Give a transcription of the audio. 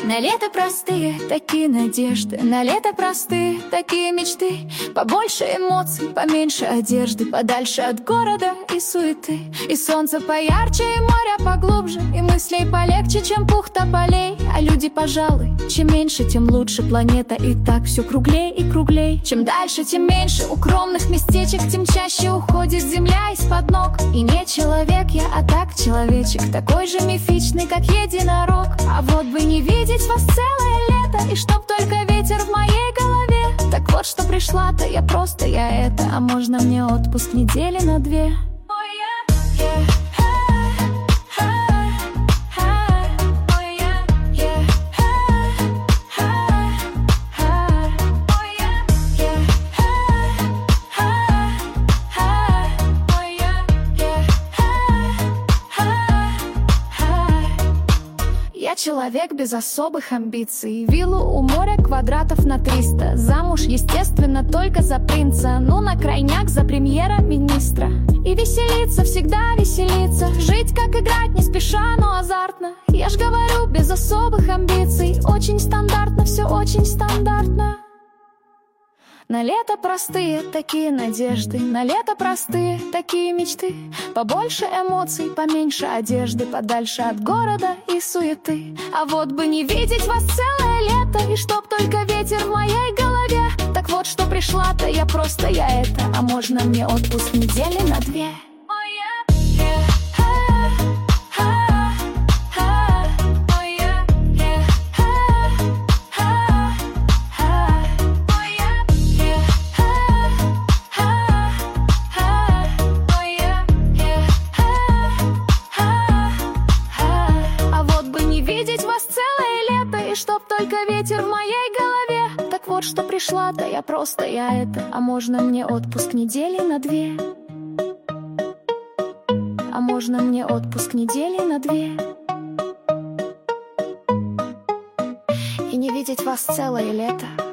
На лето простые такие надежды, на лето простые такие мечты. Побольше эмоций, поменьше одежды, подальше от города и суеты. И солнце поярче, и море поглубже, и мыслей полегче, чем пух тополей. А люди, пожалуй, чем меньше, тем лучше. Планета и так все круглей и круглей. Чем дальше, тем меньше укромных местечек, тем чаще уходит земля из-под ног. И не человек я, а так человечек, такой же мифичный, как единорог. А вот бы не видеть вас целое лето, и чтоб только ветер в моей голове. Так вот, что пришла-то я просто, я это. А можно мне отпуск недели на 2? Я человек без особых амбиций. Виллу у моря квадратов на 300. Замуж, естественно, только за принца. Ну, на крайняк за премьера-министра. И веселиться, всегда веселиться. Жить как играть, не спеша, но азартно. Я ж говорю, без особых амбиций. Очень стандартно, все очень стандартно. На лето простые такие надежды, на лето простые такие мечты. Побольше эмоций, поменьше одежды, подальше от города и суеты. А вот бы не видеть вас целое лето, и чтоб только ветер в моей голове. Так вот, что пришла-то я просто, я это. А можно мне отпуск недели на 2? И чтоб только ветер в моей голове. Так вот, что пришла-то я просто, я это. А можно мне отпуск недели на 2? А можно мне отпуск недели на 2? И не видеть вас целое лето.